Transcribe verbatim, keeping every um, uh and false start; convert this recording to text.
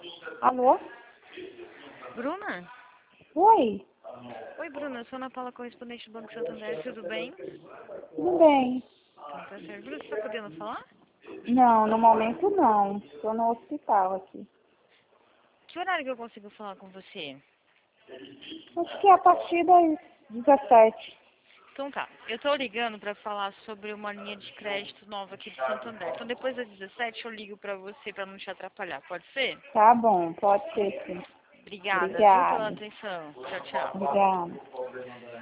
Alô? Bruna? Oi, Oi, Bruna. Eu sou a Ana Paula, correspondente do Banco Santander. Tudo bem? tudo bem? Então, tá certo. Bruna, você está podendo falar? Não, no momento não. Estou no hospital aqui. Que horário que eu consigo falar com você? Acho que é a partir das dezessete. Então tá. Eu tô ligando para falar sobre uma linha de crédito nova aqui do Santander. Então depois das dezessete eu ligo para você para não te atrapalhar. Pode ser? Tá bom, pode ser sim. Obrigada, viu, pela Obrigada. atenção. Tchau, tchau. Obrigada.